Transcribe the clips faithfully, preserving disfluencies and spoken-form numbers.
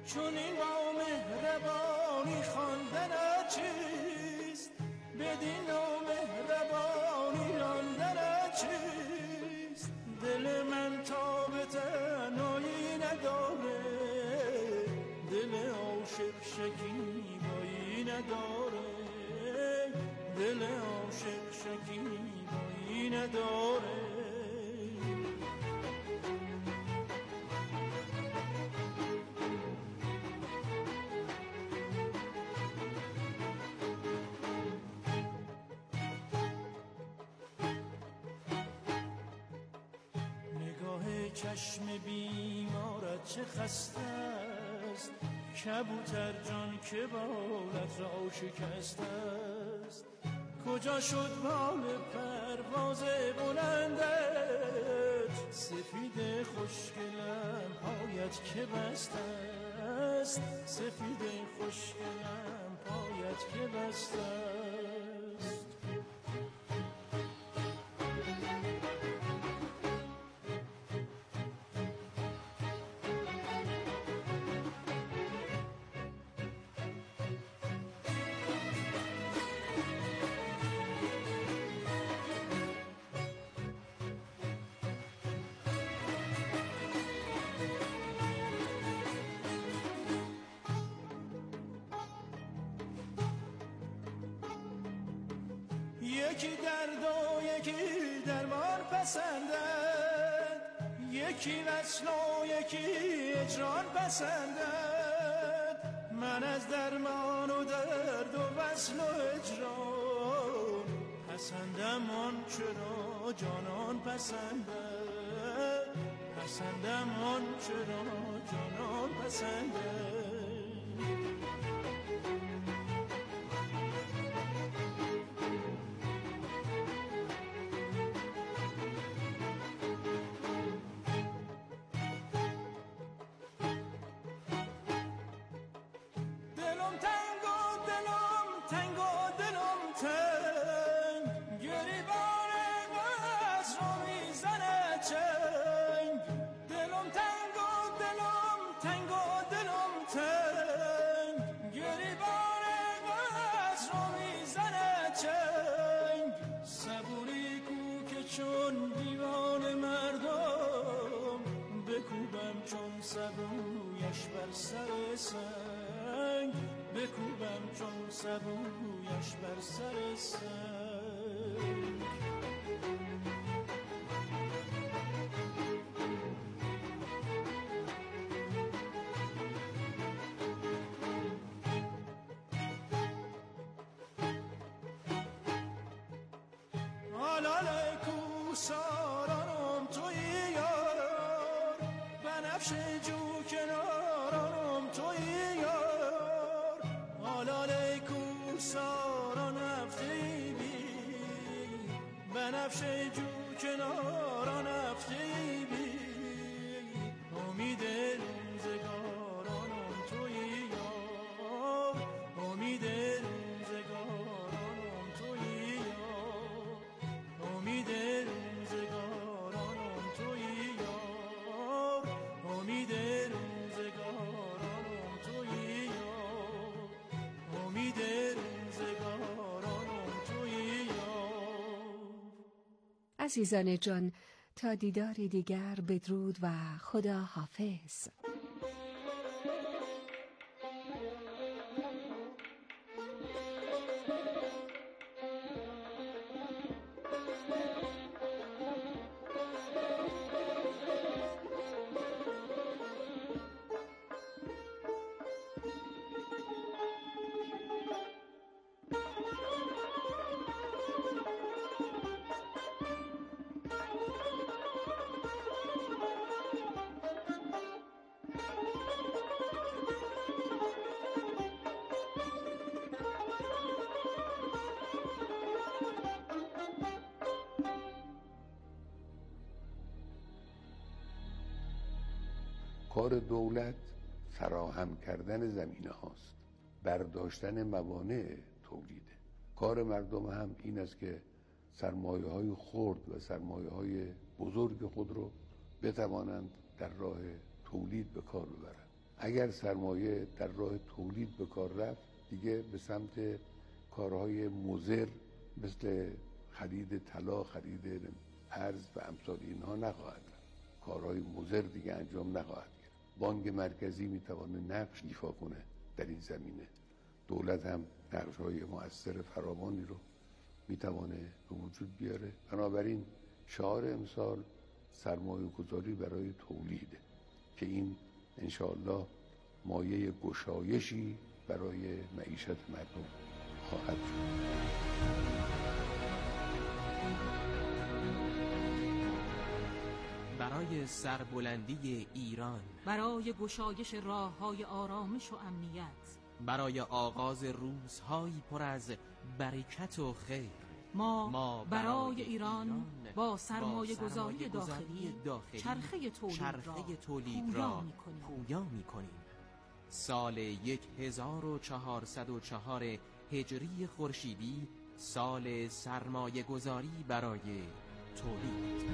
چون این با مهربانی خواندن چیست، بدین مهربانی راندن چیست. دل من تا به تنهایی نداره، دل عاشق شکیبایی نداره، دل عاشق شکیبایی نداره. چشم بیمارت چه خسته است، کبوتر جان که بالت را شکسته است. کجا شد بال پرواز بلندت، سفید خوشگلم پایت که بسته است، سفید خوشگلم پایت که بسته است. یکی درد و یکی درمان پسندد، یکی وصل و یکی هجران پسندد. من از درمان و درد و وصل و هجران پسندم آن چرا جانان پسندد، پسندم آن چرا جانان پسندد. سبویش بر سر سنگ، بکوبم چون سبویش بر سر سنگ. آلاله کوسارانم توی یار، بنفش جو کنارانم توی یار. آلاله کوساران هفته بی، بنفش جو کناران هفته بی. امید روزگارانم توی یار، امید روزگارانم توی یار، امید روزگارانم توی یار، امید روزگارانم توی یار، امید روزگارانم توی یار. عزیزان جان، تا دیدار دیگر بدرود و خدا حافظ. کار دولت فراهم کردن زمینه هاست، برداشتن موانع تولیده. کار مردم هم این است که سرمایه های خرد و سرمایه های بزرگ خود رو بتوانند در راه تولید به کار ببرند. اگر سرمایه در راه تولید به کار رفت، دیگه به سمت کارهای مضر مثل خرید طلا، خرید ارز و امثال اینها نخواهد رفت. کارهای مضر دیگه انجام نخواهد گرفت. بانک مرکزی میتونه نقش ایفا کنه در این زمینه. دولت هم نقش‌های مؤثر فراوانی رو میتونه به وجود بیاره. بنابراین شعار امسال سرمایه گذاری برای تولیده که این انشاءالله مایه گشایشی برای معیشت مردم خواهد شد. برای سربلندی ایران، برای گشایش راه‌های آرامش و امنیت، برای آغاز روزهایی پر از برکت و خیر، ما, ما برای, برای ایران, ایران با سرمایه با گذاری سرمایه داخلی, داخلی چرخه تولید چرخه را, تولید پویا را می‌کنیم. پویا می‌کنیم. سال هزار و چهارصد و چهار هجری خورشیدی سال سرمایه گذاری برای تولید.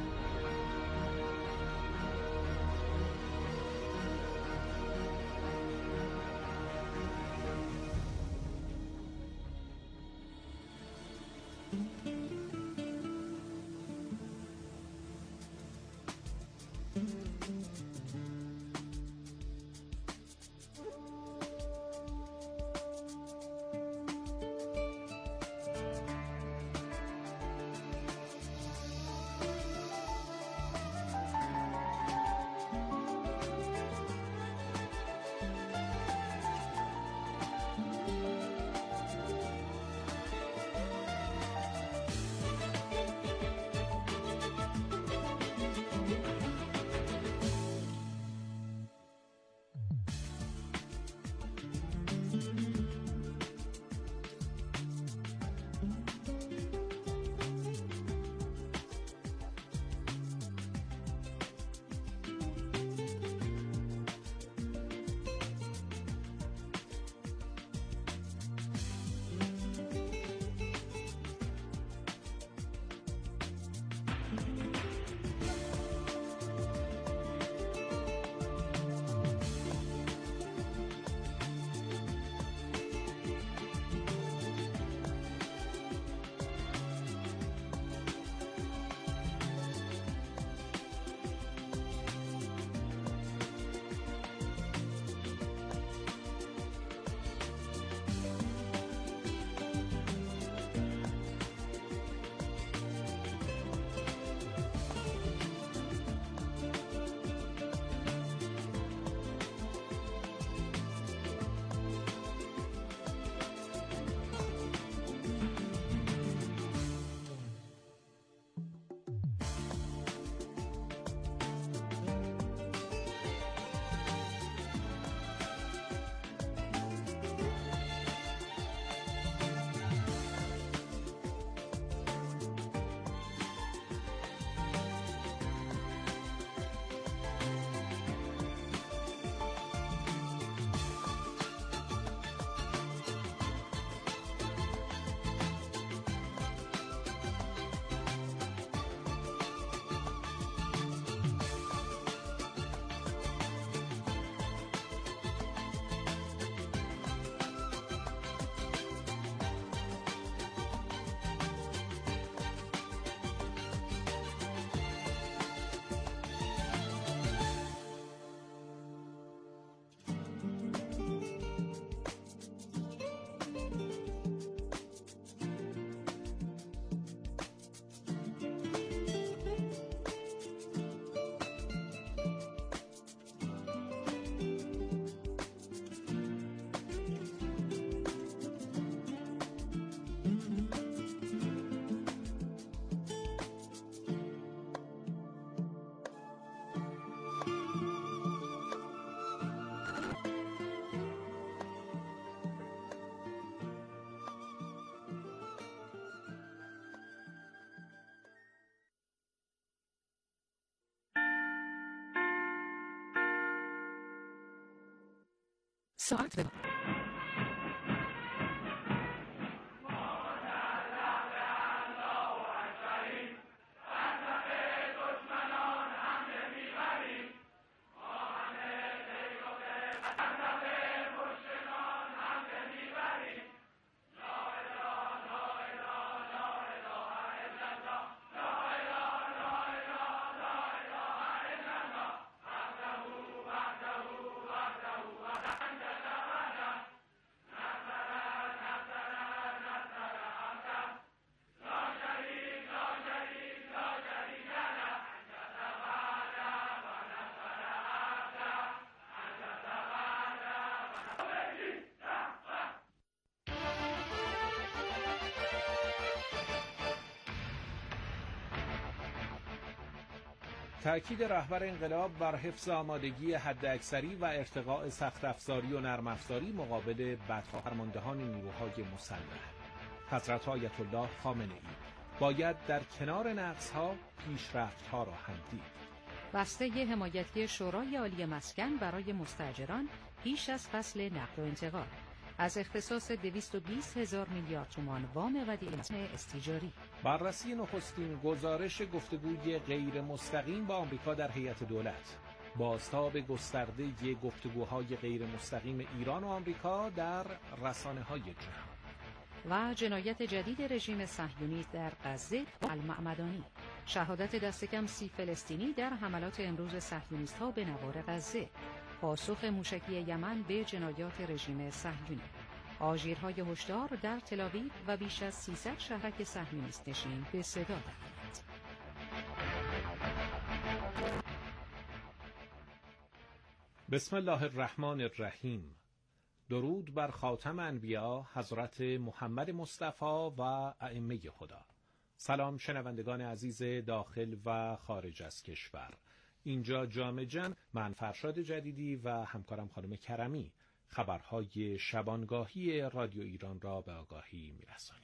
ساعت به تأکید رهبر انقلاب بر حفظ آمادگی حداکثری و ارتقاء سخت افزاری و نرم افزاری مقابل بدفرماندهان نیروهای مسلح. حضرت آیت الله خامنه ای: باید در کنار نقص‌ها پیشرفت‌ها را هم دید. بسته حمایتی شورای عالی مسکن برای مستاجران پیش از فصل نقل و انتقال از اختصاص دویست و بیست هزار میلیارد تومان وام ودیعه مسکن استیجاری. بررسی نخستین گزارش گفتگوی غیر مستقیم با آمریکا در هیئت دولت. بازتاب گسترده گفتگوهای غیر مستقیم ایران و آمریکا در رسانه‌های جهان. و جنایت جدید رژیم صهیونی در غزه و المعمدانی. شهادت دست کم سی فلسطینی در حملات امروز صهیونیست‌ها به نوار غزه. پاسخ موشکی یمن به جنایات رژیم صهیونی. آژیرهای هشدار در تل‌آویو و بیش از سیصد شهرک صهیونیست نشین به صدا درآمد. بسم الله الرحمن الرحیم. درود بر خاتم انبیا حضرت محمد مصطفی و ائمه خدا. سلام شنوندگان عزیز داخل و خارج از کشور. اینجا جام جم، من فرشاد جدیدی و همکارم خانم کرمی خبرهای شبانگاهی رادیو ایران را به آگاهی میرسانیم.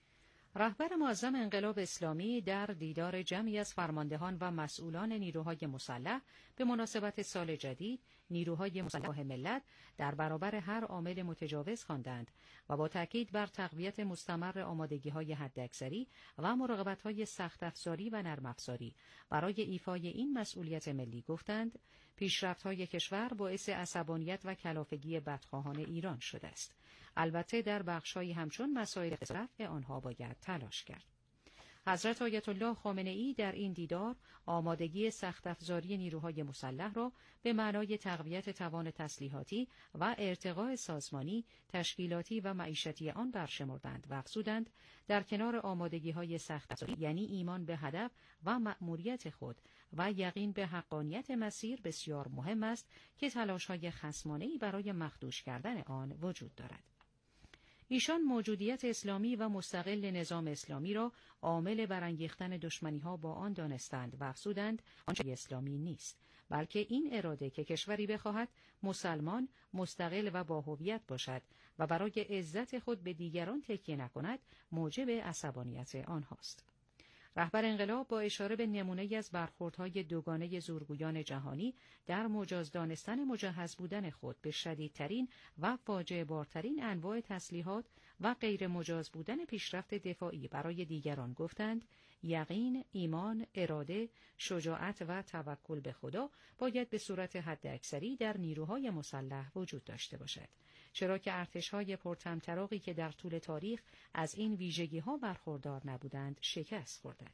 رهبر معظم انقلاب اسلامی در دیدار جمعی از فرماندهان و مسئولان نیروهای مسلح به مناسبت سال جدید نیروهای مسلح ملت در برابر هر عامل متجاوز خواندند و با تاکید بر تقویت مستمر آمادگی‌های حداکثری و مراقبت‌های سخت افزاری و نرم افزاری برای ایفای این مسئولیت ملی گفتند پیشرفت‌های کشور باعث عصبانیت و کلافگی بدخواهان ایران شده است. البته در بخش‌هایی همچون مسائل رفع آنها باید تلاش کرد. حضرت آیت الله خامنه ای در این دیدار آمادگی سخت افزاری نیروهای مسلح را به معنای تقویت توان تسلیحاتی و ارتقاء سازمانی، تشکیلاتی و معیشتی آن برشمردند و افزودند در کنار آمادگی‌های سخت افزاری یعنی ایمان به هدف و مأموریت خود و یقین به حقانیت مسیر بسیار مهم است که تلاش‌های خصمانه‌ای برای مخدوش کردن آن وجود دارد. ایشان موجودیت اسلامی و مستقل نظام اسلامی را عامل برانگیختن دشمنی‌ها با آن دانستند و افزودند آنچه اسلامی نیست، بلکه این اراده که کشوری بخواهد مسلمان، مستقل و با هویت باشد و برای عزت خود به دیگران تکیه نکند، موجب عصبانیت آنهاست. رهبر انقلاب با اشاره به نمونه‌ای از برخوردهای دوگانه زورگویان جهانی در مجاز دانستن مجهز بودن خود به شدیدترین و فاجعه بارترین انواع تسلیحات و غیر مجاز بودن پیشرفت دفاعی برای دیگران گفتند یقین، ایمان، اراده، شجاعت و توکل به خدا باید به صورت حداکثری در نیروهای مسلح وجود داشته باشد، چرا که ارتش‌های پرطمطراقی که در طول تاریخ از این ویژگی‌ها برخوردار نبودند شکست خوردند.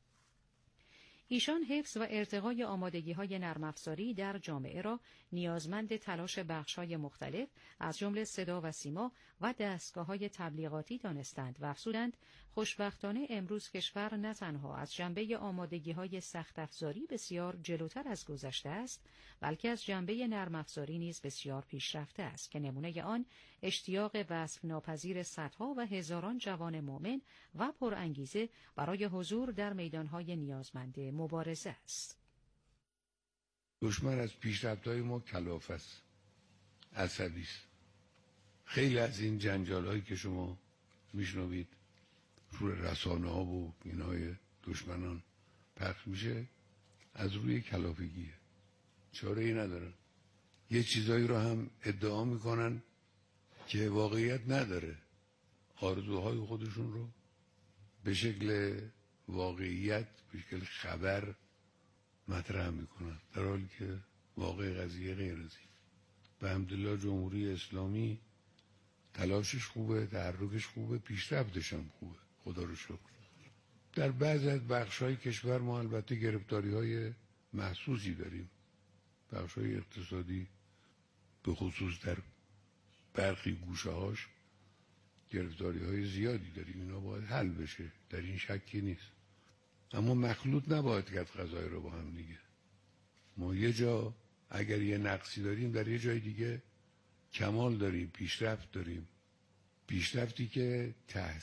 ایشان حفظ و ارتقای آمادگی‌های نرم افزاری در جامعه را نیازمند تلاش بخش‌های مختلف از جمله صدا و سیما و دستگاه‌های تبلیغاتی دانستند و افزودند خوشبختانه امروز کشور نه تنها از جنبه آمادگی‌های سخت افزاری بسیار جلوتر از گذشته است، بلکه از جنبه نرم افزاری نیز بسیار پیشرفته است که نمونه آن اشتیاق وصف ناپذیر صدها و هزاران جوان مؤمن و پرانگیزه برای حضور در میدان‌های نیازمند مبارزه است. دشمن از پیشرفت‌های ما کلافه است، عصبی است. خیلی از این جنجال‌هایی که شما میشنوید روی رسانه‌ها و اینهای دشمنان پخش میشه از روی کلافگیه، چاره‌ای ندارن. یه چیزایی رو هم ادعا میکنن که واقعیت نداره، آرزوهای خودشون رو به شکل واقعیت، به شکل خبر مطرح میکنن، در حالی که واقع قضیه غیر از این. به حمدالله جمهوری اسلامی تلاشش خوبه، تحرکش خوبه، پیشرفتش هم خوبه، خدا رو شکر. در بعضی از بخش‌های کشور ما البته گرفتاری‌های محسوسی داریم، بخش‌های اقتصادی به خصوص در برخی گوشه‌هاش گرفتاری‌های زیادی داریم، اینا باید حل بشه، در این شکی نیست. اما مخلوط نباید کرد قضایی رو با هم دیگه. ما یه جا اگر یه نقصی داریم در یه جای دیگه کمال داریم، پیشرفت داریم، پیشرفتی که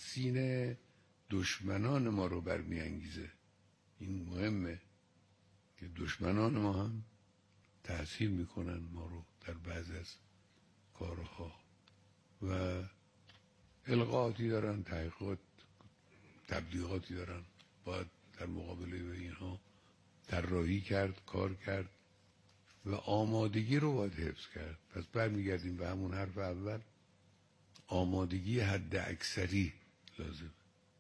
تحسین دشمنان ما رو برمیانگیزه. این مهمه، که دشمنان ما هم تأثیر میکنن ما رو در بعض از کارها و القاءاتی دارن، تحقیقات، تبلیغاتی دارن، باید در مقابله به اینها طراحی کرد، کار کرد و آمادگی رو باید حفظ کرد. پس برمیگردیم به همون حرف اول، آمادگی حد اکثری لازم.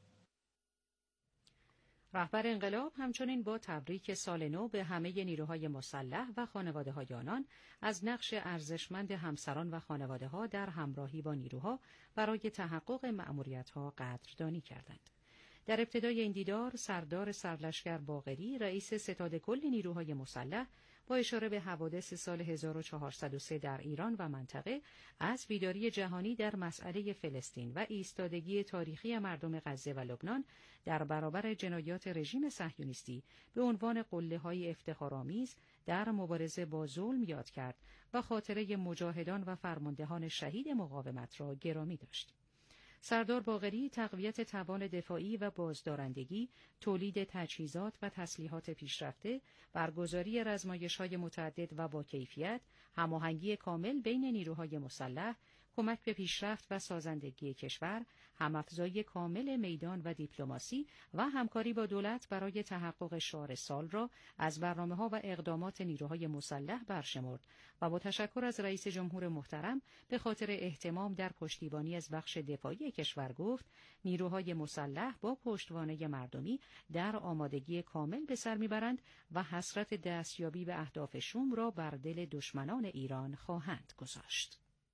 رهبر انقلاب همچنین با تبریک سال نو به همه نیروهای مسلح و خانواده‌های آنان از نقش ارزشمند همسران و خانواده‌ها در همراهی با نیروها برای تحقق مأموریت‌ها قدردانی کردند. در ابتدای این دیدار سردار سرلشکر باقری رئیس ستاد کل نیروهای مسلح با اشاره به حوادث سال هزار و چهارصد و سه در ایران و منطقه از بیداری جهانی در مسئله فلسطین و ایستادگی تاریخی مردم غزه و لبنان در برابر جنایات رژیم صهیونیستی به عنوان قله‌های افتخارآمیز در مبارزه با ظلم یاد کرد و خاطره مجاهدان و فرماندهان شهید مقاومت را گرامی داشت. سردار باقری تقویت توان دفاعی و بازدارندگی، تولید تجهیزات و تسلیحات پیشرفته، برگزاری رزمایش‌های متعدد و با کیفیت، هماهنگی کامل بین نیروهای مسلح، کمک به پیشرفت و سازندگی کشور، همافزایی کامل میدان و دیپلماسی و همکاری با دولت برای تحقق شعار سال را از برنامه‌ها و اقدامات نیروهای مسلح برشمرد و با تشکر از رئیس جمهور محترم به خاطر اهتمام در پشتیبانی از بخش دفاعی کشور گفت نیروهای مسلح با پشتوانه مردمی در آمادگی کامل به سر میبرند و حسرت دستیابی به اهداف شوم را بر دل دشمنان ایران خواهند گذاشت.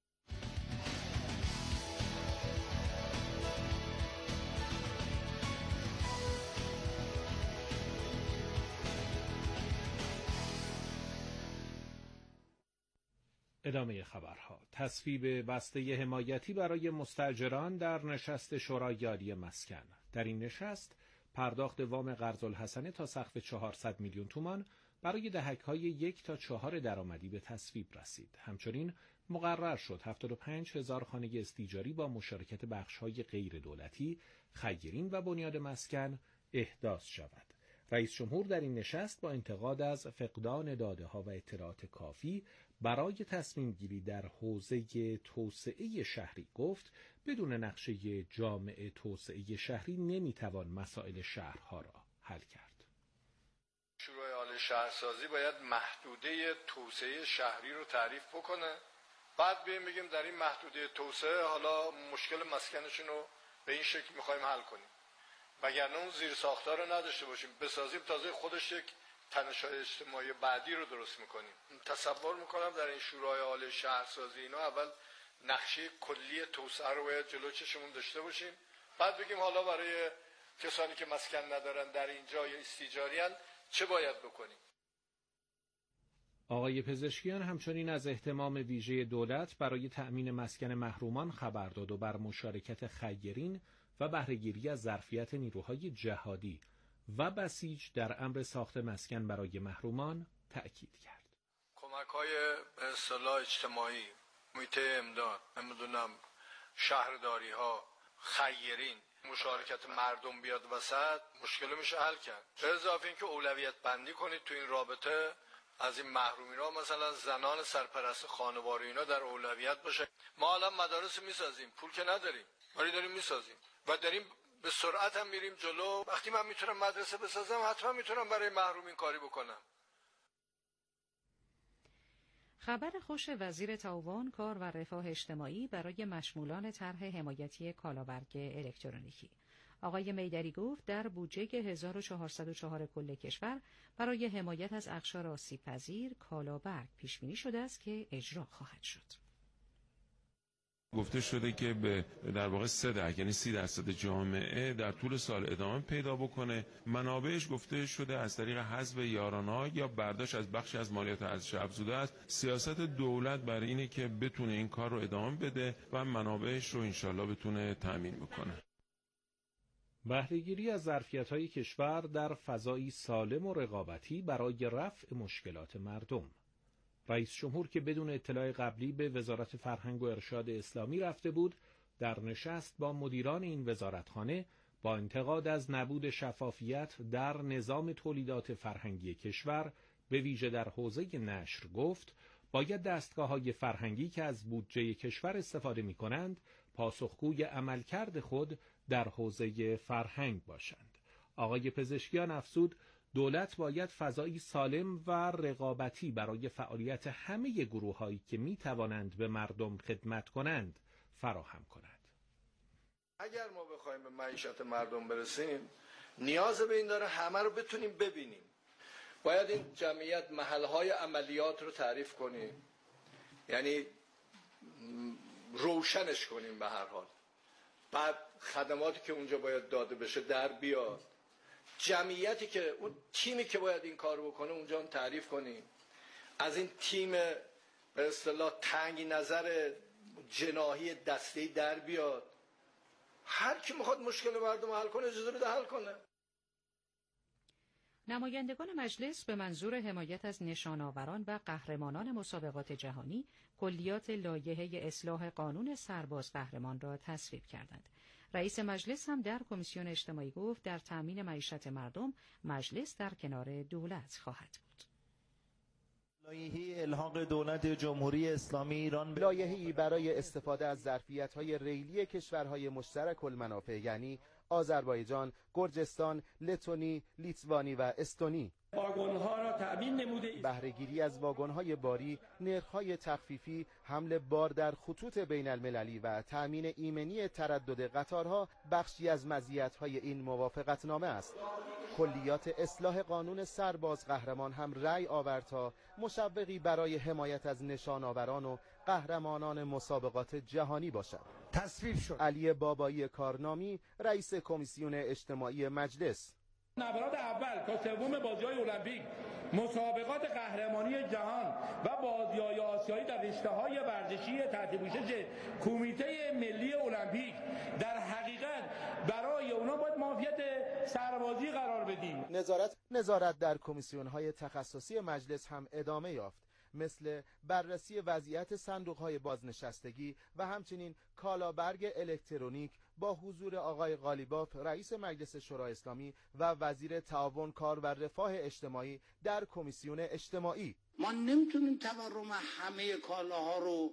ادامه خبرها. تصویب بسته حمایتی برای مستاجران در نشست شورای عالی مسکن. در این نشست پرداخت وام قرض‌الحسنه تا سقف چهارصد میلیون تومان برای دهک‌های یک تا چهار درآمدی به تصویب رسید. همچنین مقرر شد هفتاد و پنج هزار خانه استیجاری با مشارکت بخش‌های غیر دولتی، خیرین و بنیاد مسکن احداث شود. رئیس جمهور در این نشست با انتقاد از فقدان داده‌ها و اطلاعات کافی برای تصمیم گیری در حوزه توسعه شهری گفت بدون نقشه جامع توسعه شهری نمیتوان مسائل شهرها را حل کرد. شورای عالی شهرسازی باید محدوده توسعه شهری رو تعریف بکنه، بعد بیایم بگیم در این محدوده توسعه حالا مشکل مسکنشون رو به این شکل میخوایم حل کنیم، وگرنه اون زیر ساختار رو نداشته باشیم، بسازیم تازه خودش یک تنش‌های اجتماعی بعدی رو درست میکنیم. تصور میکنم در این شورای عالی شهرسازی اینا اول نقشه کلی توسعه رو باید جلو چشمون داشته باشیم، بعد بگیم حالا برای کسانی که مسکن ندارن در اینجا یا استیجاریان چه باید بکنیم. آقای پزشکیان همچنین از اهتمام ویژه دولت برای تأمین مسکن محرومان خبر داد و بر مشارکت خیرین و بهره‌گیری از ظرفیت نیروهای جهادی و بسیج در امر ساخت مسکن برای محرومان تأکید کرد. کمک‌های به اصطلاح اجتماعی، کمیته امداد، نمیدونم شهرداری‌ها، خیرین، مشارکت مردم بیاد وسط، مشکل میشه حل کرد. به اضافه اینکه اولویت بندی کنید تو این رابطه از این محرومی‌ها، مثلا زنان سرپرست خانوار اینا در اولویت باشه. ما الان مدارس میسازیم، پول که نداریم، ولی داریم میسازیم و داریم به سرعت هم میریم جلو. وقتی من میتونم مدرسه بسازم حتما میتونم برای محرومین کاری بکنم. خبر خوش وزیر تعاون، کار و رفاه اجتماعی برای مشمولان طرح حمایتی کالابرگ الکترونیکی. آقای میدری گفت در بودجه هزار و چهارصد و چهار کل کشور برای حمایت از اقشار آسیب‌پذیر کالابرگ پیش بینی شده است که اجرا خواهد شد. گفته شده که به در واقع سه درصد یعنی سی درصد جامعه در طول سال ادامه پیدا بکنه. منابعش گفته شده از طریق حذف یارانه‌ها یا برداشت از بخشی از مالیات ارزش افزوده است. سیاست دولت برای اینه که بتونه این کار رو ادامه بده و منابعش رو انشالله بتونه تأمین بکنه. بهره‌گیری از ظرفیت‌های کشور در فضایی سالم و رقابتی برای رفع مشکلات مردم. رئیس جمهور که بدون اطلاع قبلی به وزارت فرهنگ و ارشاد اسلامی رفته بود، در نشست با مدیران این وزارتخانه با انتقاد از نبود شفافیت در نظام تولیدات فرهنگی کشور به ویژه در حوزه نشر گفت باید دستگاه‌های فرهنگی که از بودجه کشور استفاده می‌کنند پاسخگوی عملکرد خود در حوزه فرهنگ باشند. آقای پزشکیان افزود دولت باید فضایی سالم و رقابتی برای فعالیت همه گروه‌هایی که می‌توانند به مردم خدمت کنند فراهم کند. اگر ما بخوایم به معیشت مردم برسیم نیاز به این داره همه رو بتونیم ببینیم. باید این جمعیت محل‌های عملیات رو تعریف کنیم، یعنی روشنش کنیم به هر حال. بعد خدماتی که اونجا باید داده بشه در بیاد، جمعیتی که اون تیمی که باید این کار بکنه اونجا هم تعریف کنیم، از این تیم به اصطلاح تنگی نظر جناحی دسته‌ای در بیاد، هر کی میخواد مشکل مردم حل کنه اجازه بده حل کنه. نمایندگان مجلس به منظور حمایت از نشان‌آوران و قهرمانان مسابقات جهانی کلیات لایحه اصلاح قانون سرباز قهرمان را تصویب کردند. رئیس مجلس هم در کمیسیون اجتماعی گفت در تأمین معیشت مردم مجلس در کنار دولت خواهد بود. لایحه الحاق دولت جمهوری اسلامی ایران لایحه‌ای برای استفاده از ظرفیت‌های ریلی کشورهای مشترک المنافع یعنی آذربایجان، گرجستان، لتونی، لیتوانی و استونی. واگن‌ها را تأمین نموده بهره‌گیری از واگن‌های باری، نرخ‌های تخفیفی، حمل بار در خطوط بین المللی و تأمین ایمنی تردد قطارها بخشی از مزیت‌های این موافقتنامه است. کلیات اصلاح قانون سرباز قهرمان هم رأی آورد تا مشوقی برای حمایت از نشان‌آوران و قهرمانان مسابقات جهانی باشد. تصویب شد. علی بابایی کارنامی رئیس کمیسیون اجتماعی مجلس: نبرات اول تا سوم بازی‌های المپیک، مسابقات قهرمانی جهان و بازی‌های آسیایی در رشته‌های ورزشی تحت پوشش کمیته ملی المپیک در حقیقت برای اونا باید ماهیت سربازی قرار بدیم. نظارت نظارت در کمیسیون‌های تخصصی مجلس هم ادامه یافت، مثل بررسی وضعیت صندوق‌های بازنشستگی و همچنین کالابرگ الکترونیک با حضور آقای قالیباف رئیس مجلس شورای اسلامی و وزیر تعاون کار و رفاه اجتماعی در کمیسیون اجتماعی. ما نمیتونیم تورم همه کالاها رو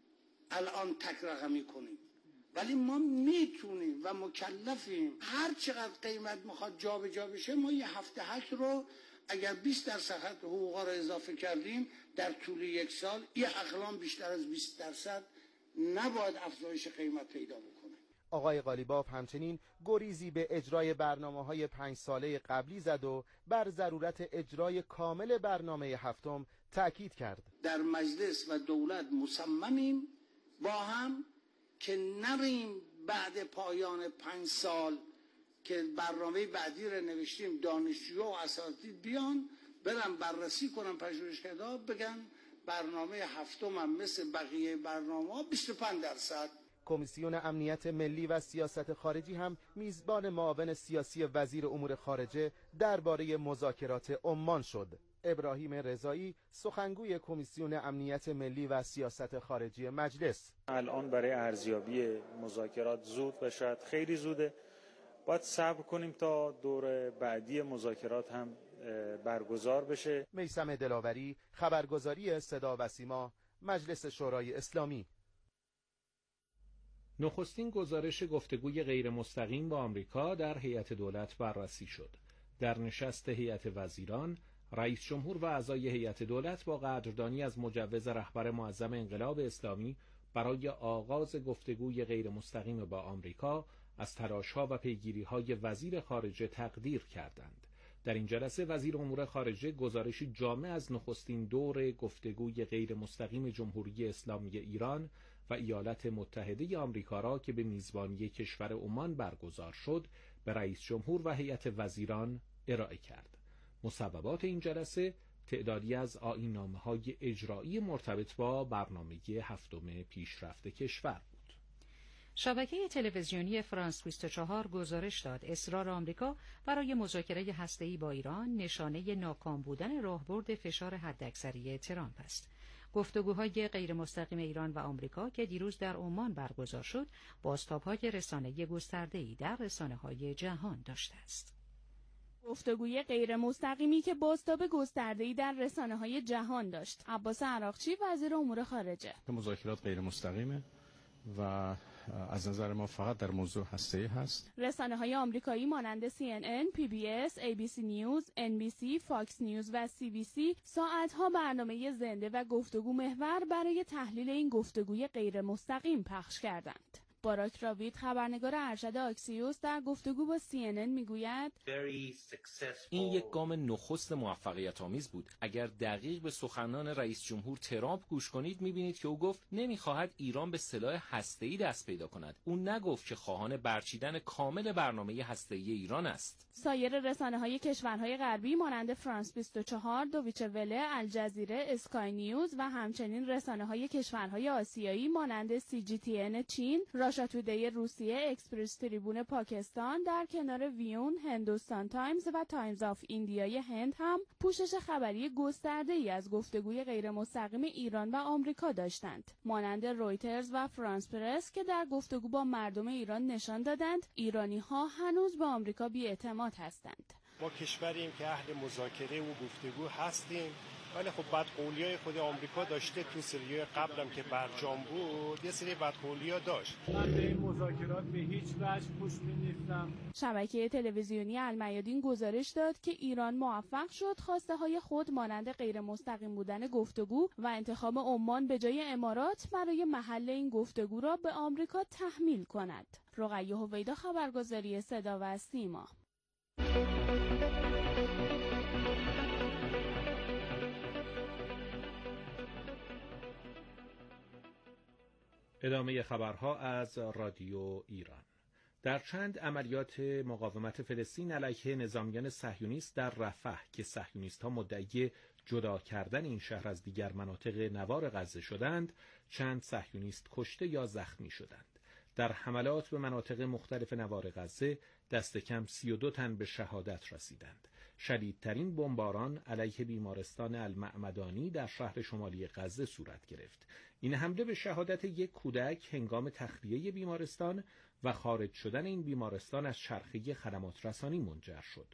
الان تک رقمی کنیم، ولی ما میتونیم و مکلفیم هر چقدر قیمت میخواد جابجا بشه ما یه هفته هشت رو اگر بیست درصد حقوقا رو اضافه کردیم در طول یک سال یه اقلام بیشتر از بیست درصد نباید افزایش قیمت پیدا بکنه. آقای قالیباف همچنین گریزی به اجرای برنامه‌های پنج ساله قبلی زد و بر ضرورت اجرای کامل برنامه هفتم تأکید کرد. در مجلس و دولت مصممیم با هم که نریم بعد پایان پنج سال که برنامه بعدی رو نوشتیم دانشجو و اساتید بیان برن بررسی کنن پژوهشگرها بگن برنامه هفتم هم مثل بقیه برنامه‌ها بیست و پنج درصد. کمیسیون امنیت ملی و سیاست خارجی هم میزبان معاون سیاسی وزیر امور خارجه درباره مذاکرات عمان شد. ابراهیم رضایی سخنگوی کمیسیون امنیت ملی و سیاست خارجی مجلس: الان برای ارزیابی مذاکرات زود و شاید خیلی زوده، باید صبر کنیم تا دور بعدی مذاکرات هم برگزار بشه. میثم دلاوری، خبرگزاری صدا و سیما، مجلس شورای اسلامی. نخستین گزارش گفتگوی غیر مستقیم با آمریکا در هیئت دولت بررسی شد. در نشست هیئت وزیران، رئیس جمهور و اعضای هیئت دولت با قدردانی از مجوز رهبر معظم انقلاب اسلامی برای آغاز گفتگوی غیر مستقیم با آمریکا از تلاش‌ها و پیگیری‌های وزیر خارجه تقدیر کردند. در این جلسه وزیر امور خارجه گزارشی جامع از نخستین دور گفتگوی غیر مستقیم جمهوری اسلامی ایران و ایالات متحده آمریکا را که به میزبانی کشور عمان برگزار شد به رئیس جمهور و هیئت وزیران ارائه کرد. مصوبات این جلسه تعدادی از آیین‌نامه‌های اجرایی مرتبط با برنامه هفتم پیشرفت کشور بود. شبکه تلویزیونی فرانس بیست و چهار گزارش داد اصرار آمریکا برای مذاکره هسته‌ای با ایران نشانه ناکام بودن راهبرد فشار حداکثری ترامپ است. گفتگوهای غیر مستقیم ایران و آمریکا که دیروز در عمان برگزار شد، بازتاب‌های رسانه‌ای گسترده‌ای در رسانه‌های جهان داشته است. گفتگوی غیر مستقیمی که بازتاب گسترده‌ای در رسانه‌های جهان داشت. عباس عراقچی وزیر امور خارجه. مذاکرات غیر مستقیمه و از نظر ما فقط در موضوع هسته‌ای هست. رسانه‌های آمریکایی مانند سی ان ان، پی بی اس، ای بی سی نیوز، ان بی سی، فاکس نیوز و سی بی سی ساعت‌ها برنامه زنده و گفتگو محور برای تحلیل این گفتگوی غیر مستقیم پخش کردند. باراک راوید خبرنگار ارشد آکسیوس در گفتگو با سی ان ان میگوید این یک گام نخست موفقیت آمیز بود. اگر دقیق به سخنان رئیس جمهور ترامپ گوش کنید میبینید که او گفت نمیخواهد ایران به سلاح هسته‌ای دست پیدا کند. او نگفت که خواهان برچیدن کامل برنامه هسته‌ای ایران است. سایر رسانه‌های کشورهای غربی مانند فرانس بیست و چهار، دویچه وله، الجزیره، اسکای نیوز و همچنین رسانه‌های کشورهای آسیایی مانند سی جی تی ان چین، راشا تودی روسیه، اکسپرس تریبون پاکستان در کنار ویون، هندوستان تایمز و تایمز آف ایندیای هند هم پوشش خبری گسترده‌ای از گفتگوی غیر مستقیم ایران و آمریکا داشتند. مانند رویترز و فرانس پرس که در گفتگو با مردم ایران نشان دادند ایرانی‌ها هنوز به آمریکا بی‌اعتماد هستند. ما کشوریم که اهل مذاکره و گفتگو هستیم، ولی خب بدقولیای خود آمریکا داشته. تو سریای قبلم که برجام بود یه سری بدقولیا داشت. من به این مذاکرات به هیچ وجه خوشبین نیستم. شبکه تلویزیونی المیادین گزارش داد که ایران موفق شد خواسته های خود مانند غیر مستقیم بودن گفتگو و انتخاب عمان به جای امارات برای محل این گفتگو را به آمریکا تحمیل کند. رقیه هویدا، خبرگزاری صدا و سیما. ادامه خبرها از رادیو ایران. در چند عملیات مقاومت فلسطین علیه نظامیان صهیونیست در رفح که صهیونیست‌ها مدعی جدا کردن این شهر از دیگر مناطق نوار غزه شدند، چند صهیونیست کشته یا زخمی شدند. در حملات به مناطق مختلف نوار غزه دست کم سی و دو تن به شهادت رسیدند. شدیدترین بمباران علیه بیمارستان المعمدانی در شهر شمالی غزه صورت گرفت. این حمله به شهادت یک کودک هنگام تخلیه بیمارستان و خارج شدن این بیمارستان از چرخه خدمات رسانی منجر شد.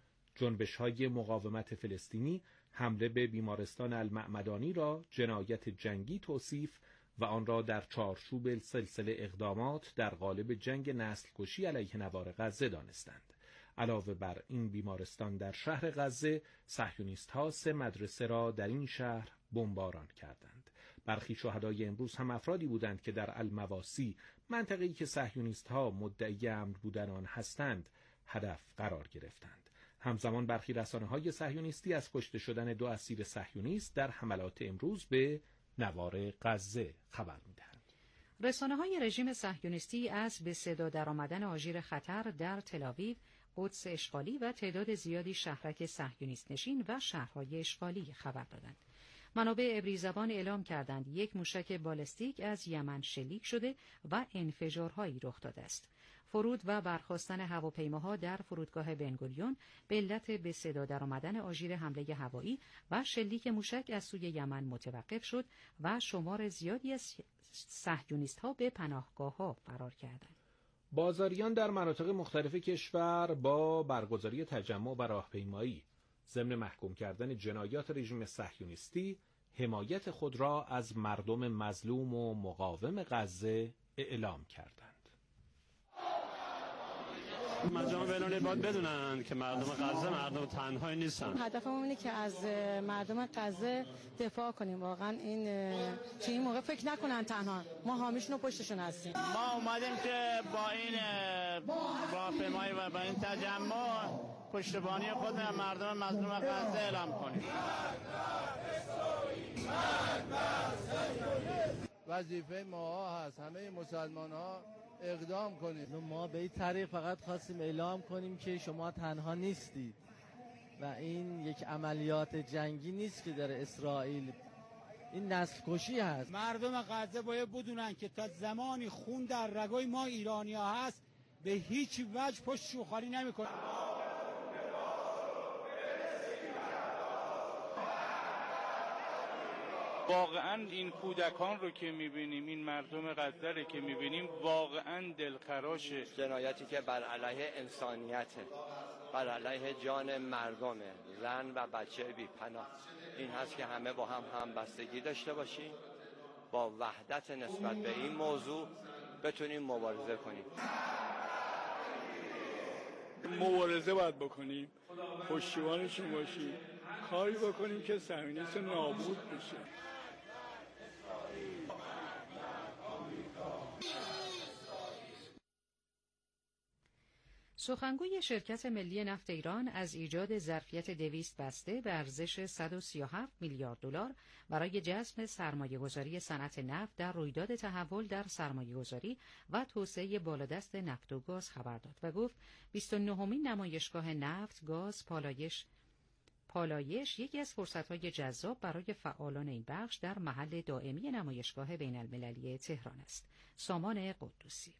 جنبش‌های مقاومت فلسطینی حمله به بیمارستان المعمدانی را جنایت جنگی توصیف و آن را در چارچوب سلسله اقدامات در قالب جنگ نسل‌کشی علیه نوار غزه دانستند. علاوه بر این بیمارستان در شهر غزه، صهیونیست‌ها سه مدرسه را در این شهر بمباران کردند. برخی شهدای امروز هم افرادی بودند که در المواسی، منطقه‌ای که صهیونیست‌ها مدعی امر بودن آن هستند، هدف قرار گرفتند. همزمان برخی رسانه‌های صهیونیستی از کشته شدن دو اسیر صهیونیست در حملات امروز به نوار غزه خبر می‌دهند. رسانه‌های رژیم صهیونیستی از به صدا درآمدن آژیر خطر در تل‌آویو، قدس اشغالی و تعداد زیادی شهرک صهیونیست نشین و شهرهای اشغالی خبر دادند. منابع عبری زبان اعلام کردند یک موشک بالستیک از یمن شلیک شده و انفجارهایی رخ داده است. فرود و برخاستن هواپیماها در فرودگاه بنگوریون به علت به صدا درآمدن آژیر حمله هوایی و شلیک موشک از سوی یمن متوقف شد و شمار زیادی از صهیونیست‌ها به پناهگاه‌ها فرار کردند. بازاریان در مناطق مختلف کشور با برگزاری تجمع و راهپیمایی ضمن محکوم کردن جنایات رژیم صهیونیستی حمایت خود را از مردم مظلوم و مقاوم غزه اعلام کردند. مردم بین‌المللی باید بدونن که مردم غزه مردم تنهایی نیستن. هدفمون اینه که از مردم غزه دفاع کنیم. واقعا این چه این موقع فکر نکنن تنها، ما حامیشون و پشتشون هستیم. ما اومدیم که با این راهپیمایی و با این تجمع پشتیبانی خود مردم مظلوم غزه اعلام کنیم. وظیفه ما هست همه مسلمان ها اقدام کنید. ما به این طریق فقط خواستیم اعلام کنیم که شما تنها نیستید و این یک عملیات جنگی نیست که در اسرائیل، این نسل کشی هست. مردم غزه باید بدونن که تا زمانی خون در رگای ما ایرانی‌ها هست به هیچ وجه پشت شوخاری نمی‌کنه. واقعا این کودکان رو که میبینیم، این مردم غزه رو که میبینیم، واقعا دلخراشه. جنایتی که بر علیه انسانیته بر علیه جان مردم، زن و بچه بی پناه. این هست که همه با هم همبستگی داشته باشیم، با وحدت نسبت به این موضوع بتونیم مبارزه کنیم. مبارزه باید بکنیم، پشتیبانشون باشیم، کاری بکنیم که صهیونیسم نابود بشه. سخنگوی شرکت ملی نفت ایران از ایجاد ظرفیت دویست بسته به ارزش صد و سی و هفت میلیارد دلار برای جذب سرمایه‌گذاری صنعت نفت در رویداد تحول در سرمایه‌گذاری و توسعه بالادست نفت و گاز خبر داد و گفت بیست و نهمین نمایشگاه نفت، گاز، پالایش پالایش یکی از فرصت‌های جذاب برای فعالان این بخش در محل دائمی نمایشگاه بین‌المللی تهران است. سامان قدوسی.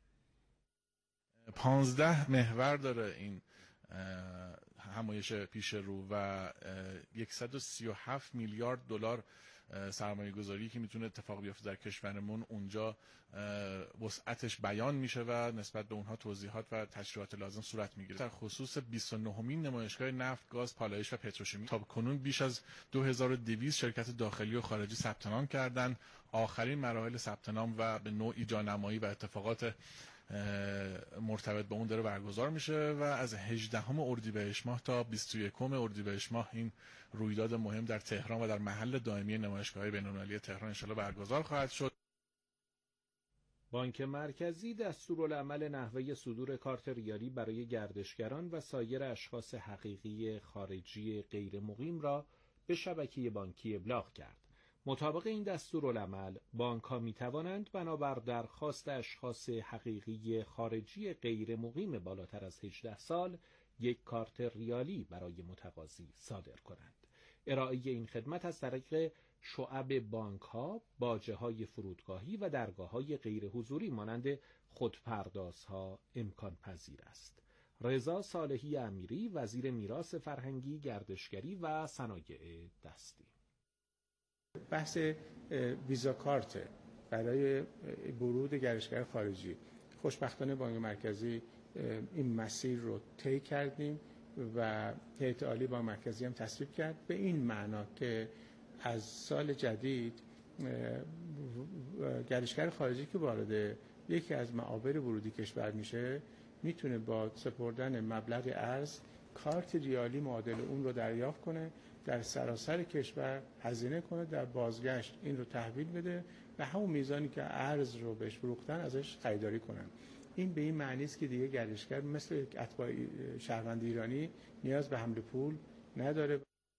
پانزده محور داره این همایش پیش رو و صد و سی و هفت میلیارد دلار سرمایه گذاری که میتونه اتفاق بیفته در کشورمون اونجا وسعتش بیان میشه و نسبت به اونها توضیحات و تشریحات لازم صورت میگیره. در خصوص بیست و نهمین نمایشگاه نفت، گاز، پالایش و پتروشیمی تا کنون بیش از دو هزار و دویست شرکت داخلی و خارجی ثبت نام کردن. آخرین مراحل ثبت نام و به نوعی جانمایی و اتفاقات مرتبط با اون داره برگزار میشه و از هجدهم اردیبهشت ماه تا بیست و یکم اردیبهشت ماه این رویداد مهم در تهران و در محل دائمی نمایشگاه بین‌المللی تهران ان شاءالله برگزار خواهد شد. بانک مرکزی دستورالعمل نحوه صدور کارت ریالی برای گردشگران و سایر اشخاص حقیقی خارجی غیر مقیم را به شبکه بانکی ابلاغ کرد. مطابق این دستورالعمل، بانک‌ها می‌توانند بنابر درخواست اشخاص حقیقی خارجی غیر مقیم بالاتر از هجده سال یک کارت ریالی برای متقاضی صادر کنند. ارائه این خدمت از طریق شعب بانک‌ها، باجه‌های فرودگاهی و درگاه‌های غیر حضوری مانند خودپردازها امکان پذیر است. رضا صالحی امیری، وزیر میراث فرهنگی، گردشگری و صنایع دستی: بحث ویزا کارت برای ورود گردشگر خارجی، خوشبختانه بانک مرکزی این مسیر رو طی کردیم و هیئت عالی بانک مرکزی هم تصویب کرد به این معنا که از سال جدید گردشگر خارجی که وارد یکی از معابر ورودی کشور میشه میتونه با سپردن مبلغ ارز کارت ریالی معادل اون رو دریافت کنه، در سراسر کشور هزینه کنه، در بازگشت این رو تحویل بده و همون میزانی که ارز رو بهش فروختن ازش خریداری کنن. این به این معنی است که دیگه گردشگر مثل اتباع شهروند ایرانی نیاز به حمل پول نداره.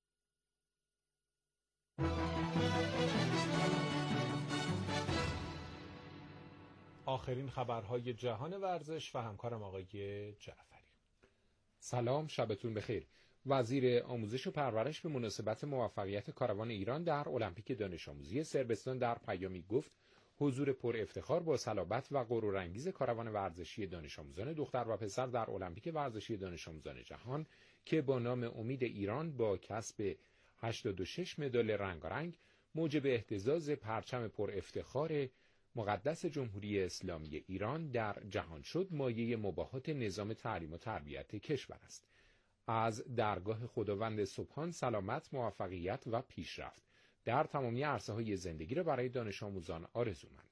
آخرین خبرهای جهان ورزش و همکارم آقای جعفری. سلام، شبتون بخیر. وزیر آموزش و پرورش به مناسبت موفقیت کاروان ایران در المپیک دانش آموزی صربستان در پیامی گفت حضور پر افتخار با صلابت و غرورانگیز کاروان ورزشی دانش آموزان دختر و پسر در المپیک ورزشی دانش آموزان جهان که با نام امید ایران با کسب هشتاد و شش مدال رنگارنگ موجب اهتزاز پرچم پر افتخار مقدس جمهوری اسلامی ایران در جهان شد، مایه مباهات نظام تعلیم و تربیت کشور است. از درگاه خداوند سبحان سلامت، موفقیت و پیشرفت در تمامی عرصه‌های زندگی را برای دانش آموزان آرزومندم.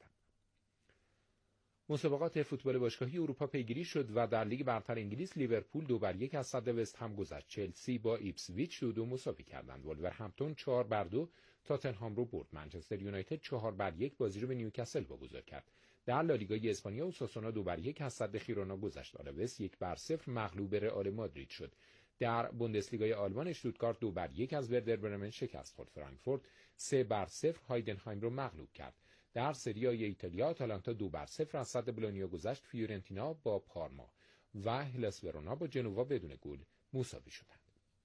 مسابقات فوتبال باشگاهی اروپا پیگیری شد و در لیگ برتر انگلیس لیورپول دو بر یک از صد وست هم گذشت. چلسی با ایپسویچ دو دو مساوی کردند. ولورهمپتون چهار بر دو تاتنهام رو برد. منچستر یونایتد چهار بر یک بازی رو به نیوکاسل واگذار کرد. در لالیگای اسپانیا اوساسونا دو بر یک از صد خیرونا گذشت. آلاوس یک بر صفر مغلوب رئال مادرید شد. در بوندسلیگای آلمان اشتوتگارت دو بر یک از وردر برمن شکست خورد. فرانکفورت سه بر صفر هایدنهایم رو مغلوب کرد. در سری آ ایتالیا آتالانتا دو بر صفر از صد بولونیا گذشت. فیورنتینا با پارما و هلاس ورونا با جنوا بدون گل مساوی شدند.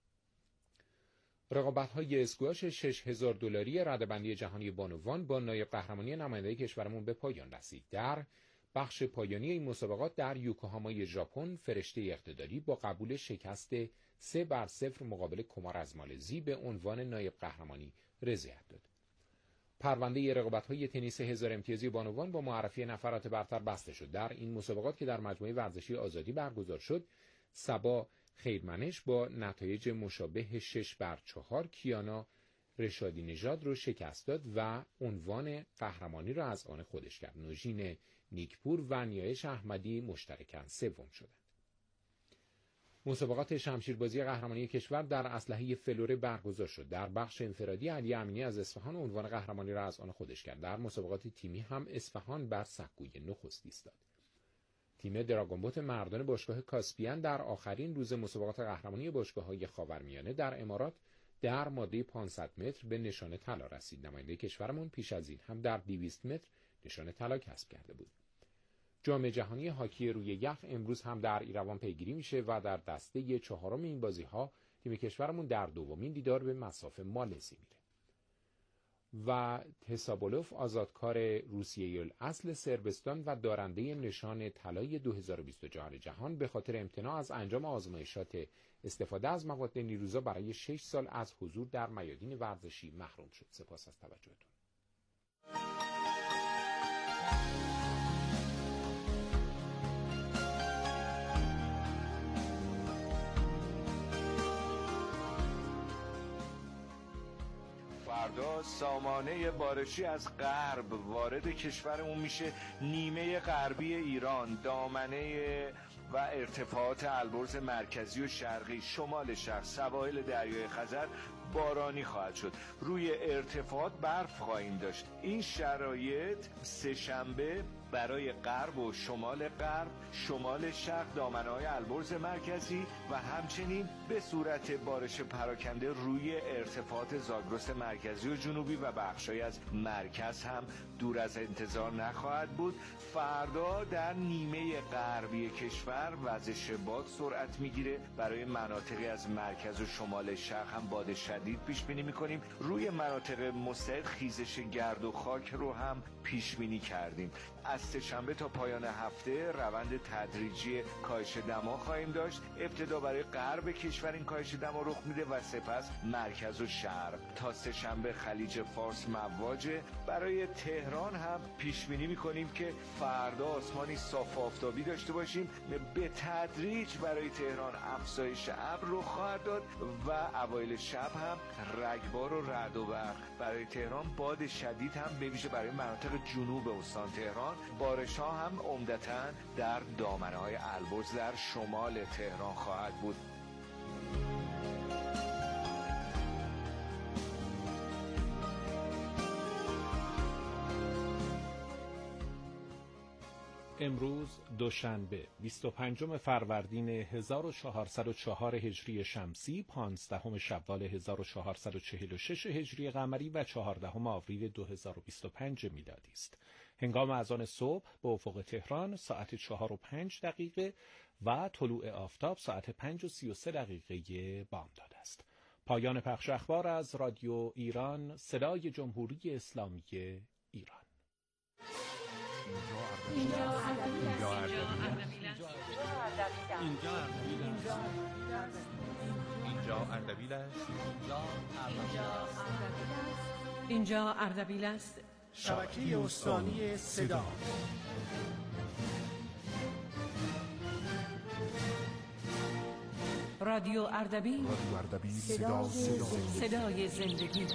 رقابت‌های اسکواش شش هزار دلاری رده‌بندی جهانی بانوان با نایب قهرمانی نماینده کشورمون به پایان رسید. در بخش پایانی این مسابقات در یوکوهامای ژاپن فرشته اقتداری با قبول شکست سه بر صفر مقابل کمار از مالزی به عنوان نایب قهرمانی رضایت داد. پرونده رقابت‌های تنیس هزار امتیازی بانوان با معرفی نفرات برتر بسته شد. در این مسابقات که در مجموعه ورزشی آزادی برگزار شد، صبا خیرمنش با نتایج مشابه شش بر چهار کیانا رشادی نژاد رو شکست داد و عنوان قهرمانی را از آن خودش کرد. نوژین نیکپور و نیایش احمدی مشترکاً سوم شدند. مسابقات شمشیربازی قهرمانی کشور در اسلحه فلوره برگزار شد. در بخش انفرادی علی امینی از اصفهان عنوان قهرمانی را از آن خودش کرد. در مسابقات تیمی هم اصفهان بر سکوی نخستی ایستاد. تیم دراگونبوت مردان باشگاه کاسپیان در آخرین روز مسابقات قهرمانی باشگاه‌های خاورمیانه در امارات در ماده پانصد متر به نشان طلا رسید. نماینده کشورمون پیش از این هم در دویست متر نشان طلا کسب کرده بود. جام جهانی هاکی روی یخ امروز هم در ایروان پیگیری میشه و در دسته چهارم این بازی‌ها تیم کشورمون در دومین دیدار به مصاف مالزی میره. و تسابولوف آزادکار روسیه‌ای الاصل صربستان و دارنده نشان طلای دو هزار و بیست و چهار جهان به خاطر امتناع از انجام آزمایشات استفاده از مواد نیروزا برای شش سال از حضور در میادین ورزشی محروم شد. سپاس از توجهتون. فردا سامانه بارشی از غرب وارد کشورمون میشه. نیمه غربی ایران، دامنه و ارتفاعات البرز مرکزی و شرقی، شمال شرق، سواحل دریای خزر بارانی خواهد شد. روی ارتفاعات برف خواهیم داشت. این شرایط سه شنبه برای غرب و شمال غرب، شمال شرق، دامنه‌های البرز مرکزی و همچنین به صورت بارش پراکنده روی ارتفاعات زاگرس مرکزی و جنوبی و بخشای از مرکز هم دور از انتظار نخواهد بود. فردا در نیمه غربی کشور وزش باد سرعت میگیره. برای مناطقی از مرکز و شمال شرق هم باد شدید پیش بینی میکنیم. روی مناطق مستعد خیزش گرد و خاک رو هم پیش بینی کردیم. از سه‌شنبه تا پایان هفته روند تدریجی کاهش دما خواهیم داشت. ابتدا برای غرب کشور این کاهش دما رخ میده و سپس مرکز و شرق. تا سه‌شنبه خلیج فارس مواجه. برای تهران هم پیش بینی میکنیم که فردا آسمانی صاف و آفتابی داشته باشیم. به تدریج برای تهران افزایش ابر رخ خواهد داد و اوایل شب هم رگبار و رعد و برق. برای تهران باد شدید هم به ویژه برای مناطق جنوب استان تهران. بارش ها هم عمدتاً در دامنه‌های البرز در شمال تهران خواهد بود. امروز دوشنبه بیست و پنجم فروردین هزار و چهارصد و چهار هجری شمسی، پانزدهم شوال هزار و چهارصد و چهل و شش هجری قمری و چهاردهم آوریل دو هزار و بیست و پنج میلادی است. هنگام اذان صبح به افق تهران ساعت چهار و پنج دقیقه و طلوع آفتاب ساعت پنج و سی و سه دقیقه بامداد است. پایان پخش اخبار از رادیو ایران، صدای جمهوری اسلامی ایران. اینجا اردبیل است. اینجا اردبیل است. شبکه استانی صدا. رادیو اردبیل. رادیو اردبیل. صدا صدای زندگی.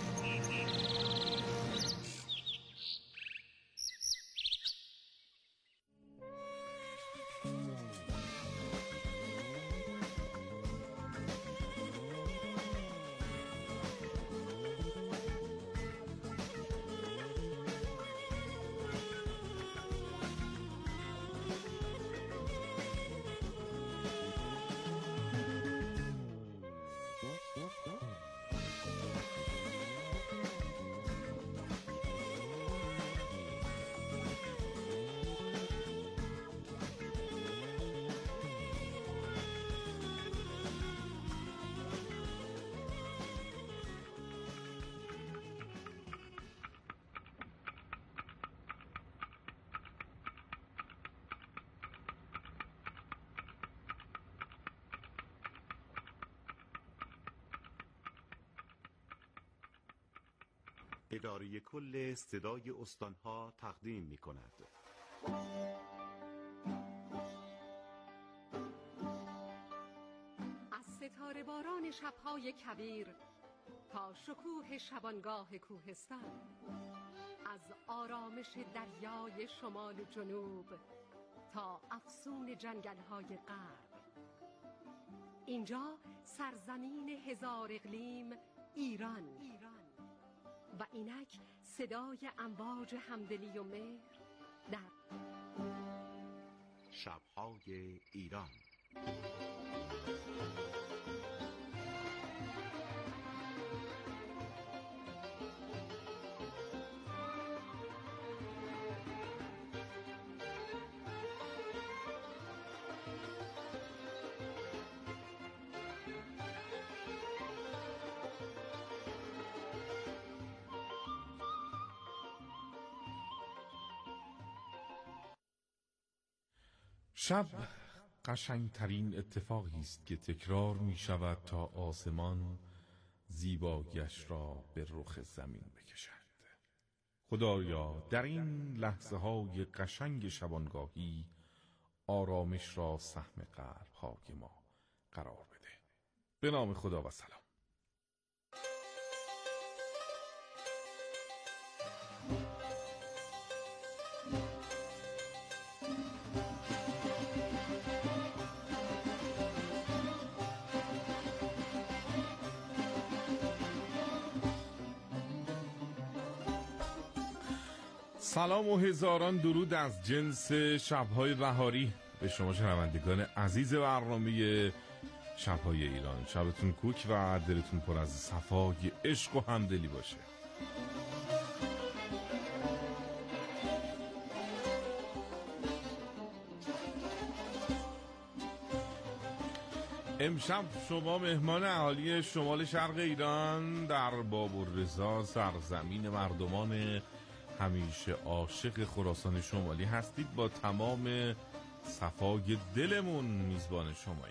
اداره کل صدای استانها تقدیم می کند. ستاره باران شبهای کویر تا شکوه شبانگاه کوهستان، از آرامش دریای شمال و جنوب تا افسون جنگل‌های غرب. اینجا سرزمین هزار اقلیم ایران و اینک صدای امواج همدلی و مهر در شب‌های ایران. شب قشنگترین اتفاقی است که تکرار می شود تا آسمان زیباییش را به رخ زمین بکشد. خدایا در این لحظه های قشنگ شبانگاهی آرامش را سهم قلب های ما قرار بده. به نام خدا و سلام. سلام و هزاران درود از جنس شب‌های بهاری به شما شنوندگان عزیز برنامه شب‌های ایران. شبتون کوک و دلتون پر از صفای عشق و همدلی باشه. امشب شما مهمان اهالی شمال شرق ایران در بابالرضا، سرزمین مردمان همیشه عاشق خراسان شمالی هستید. با تمام صفای دلمون میزبان شمایی.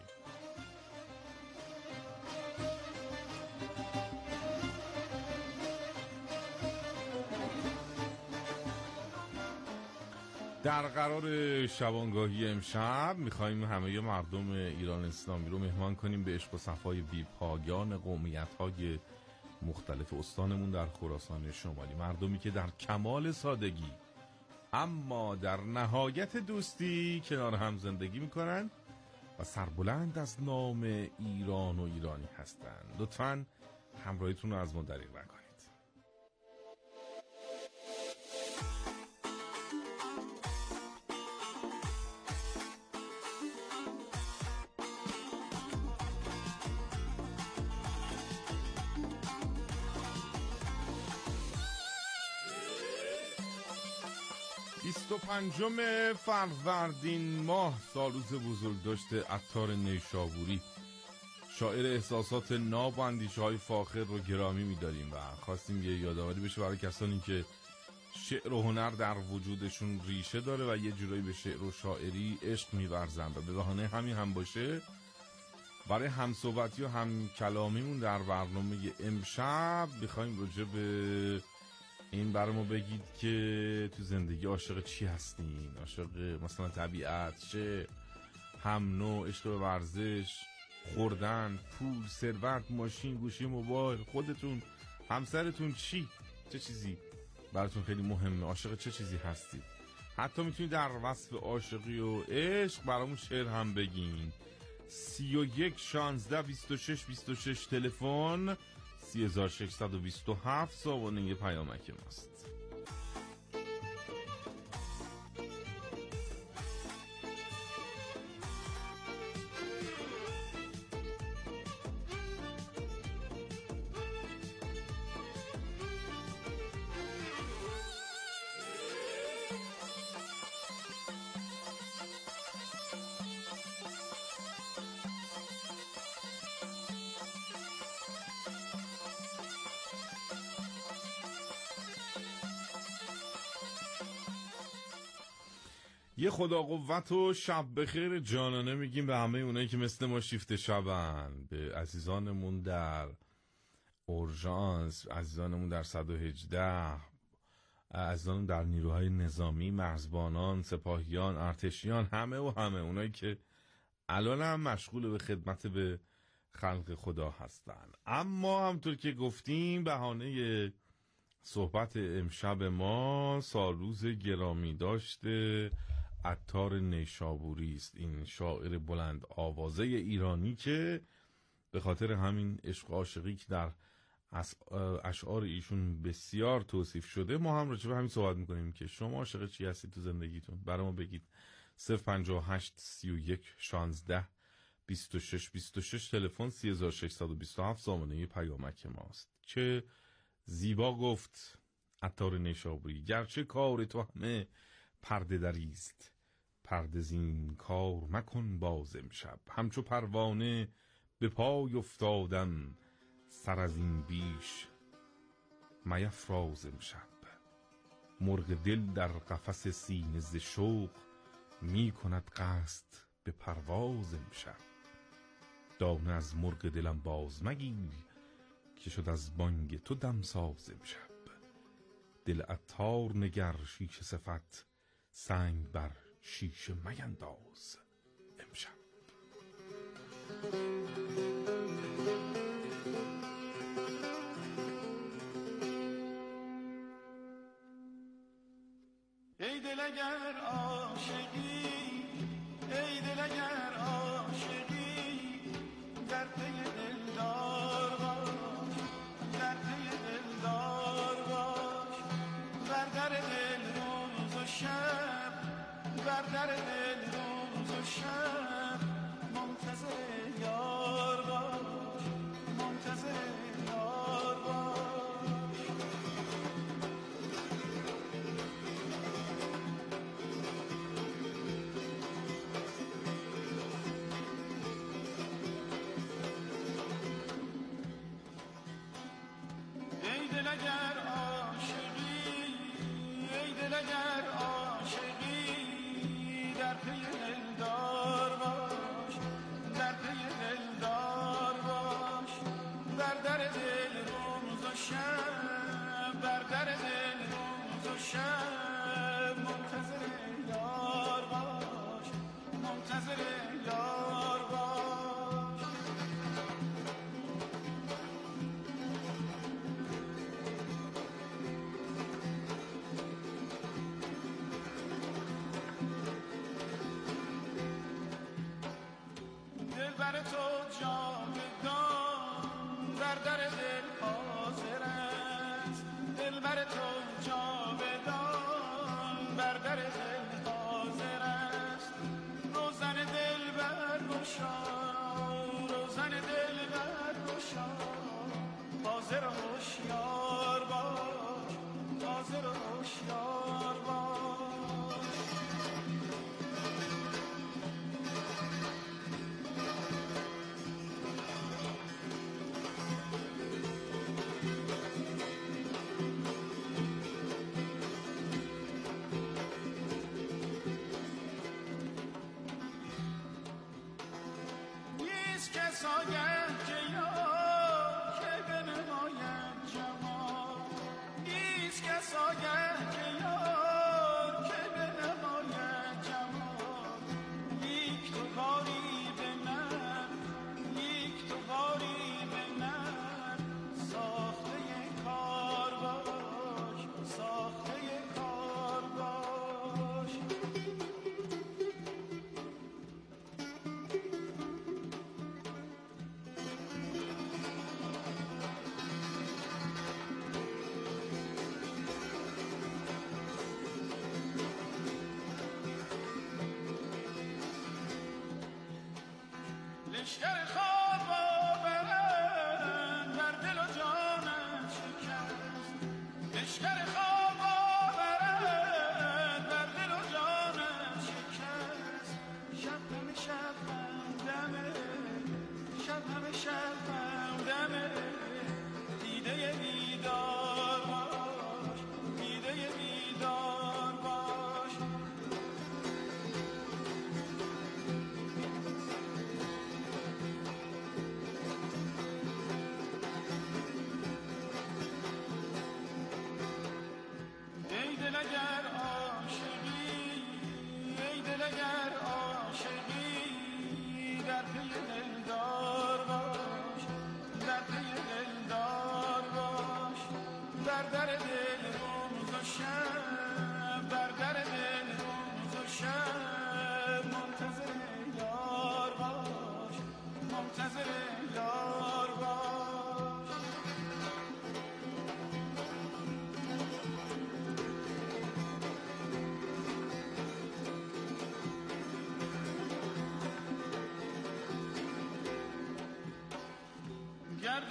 در قرار شبانگاهی امشب میخواییم همه مردم ایران اسلامی رو مهمان کنیم به عشق و صفای بی‌پایان قومیت‌های مختلف استانمون در خراسان شمالی. مردمی که در کمال سادگی اما در نهایت دوستی کنار هم زندگی میکنن و سربلند از نام ایران و ایرانی هستند. لطفاً همراهیتون رو از ما دریغ نکنید. بیست و پنجم فروردین ماه سالروز بزرگ داشته عطار نیشابوری، شاعر احساسات ناب و اندیشه های فاخر رو گرامی می‌داریم و خواستیم یه یادآوری بشه برای کسانی که شعر و هنر در وجودشون ریشه داره و یه جورایی به شعر و شاعری عشق می‌ورزن و به بهانه همین هم باشه برای همصحبتی و هم کلامیمون در برنامه امشب بخوایم راجع به این برای ما بگید که تو زندگی عاشق چی هستین؟ عاشق مثلا طبیعت، چه هم نوع، عشق به ورزش، خوردن، پول، ثروت، ماشین، گوشی موبایل، خودتون، همسرتون، چی؟ چه چیزی براتون خیلی مهمه؟ عاشق چه چیزی هستید؟ حتی میتونید در وصف عاشقی و عشق برامون شعر هم بگین. سی و یک شانزده بیست و شش بیست و شش تلفن، سی هزار ششصد و بیست و هفت سوانه پیامک ماست. یه خدا قوت و شب بخیر جانانه میگیم به همه اونایی که مثل ما شیفت شبن، به عزیزانمون در اورژانس، عزیزانمون در صد و هجده، عزیزانمون در نیروهای نظامی، مرزبانان، سپاهیان، ارتشیان، همه و همه اونایی که الان هم مشغول به خدمت به خلق خدا هستند. اما همطور که گفتیم بهانه صحبت امشب ما سالروز گرامی داشته عطار نیشابوری است، این شاعر بلند آوازه ایرانی که به خاطر همین عشق و عاشقی که در اشعار ایشون بسیار توصیف شده ما هم راجع به همین صحبت میکنیم که شما عاشق چی هستید تو زندگیتون؟ برای ما بگید. صفر پنجاه و هشت سی و یک شانزده بیست و شش بیست و شش تلفن سی هزار و ششصد و بیست و هفت زامنه پیامک ماست. چه زیبا گفت عطار نیشابوری، گرچه کار تو همه پرده دریست، پرده زین کار مکن باز امشب، همچو پروانه به پای افتادم، سر از این بیش میفراز امشب، مرغ دل در قفس سینه ز شوق می کند قصد به پرواز امشب، دانه از مرغ دلم باز مگیر که شد از بانگ تو دمساز امشب، دل عطار نگر شیشه صفت، سنگ بر شیشه مینداز امشب. ای دل اگر عاشقی، ای دل اگر عاشقی، در پی دلدار باش، در پی دلدار باش، بر در دل روز و شب، بر در دل روز و شب، منتظر یار باش، منتظر یار باش. ای دل اگر عاشقی، ای دل اگر عاشقی، در پی دلدار باش، در پی دلدار باش، بر در دل روز و شب، بر در دل روز و شب، منتظر یار باش، منتظر یار باش. دلبر تو جاودان بر در دل حاضر است، دلبر تو جاودان بر در دل حاضر است، روزن دل برگشا، روزن دل برگشا، حاضر و هوشیار باش، حاضر و هوشیار باش. کساگه که یار که بنماید جمال، نیست کساگه که یار که بنماید جمال، لیک تو کاری به من، لیک تو کاری به من، ساخته کار باش، ساخته کار باش. لشکر خواب آورند بر دل و جانم شکست، لشکر خواب آورند بر دل و جانم شکست، شب همه شب همدمه، شب همه شب همدمه، دیده بیدار باش، دیده بیدار باش.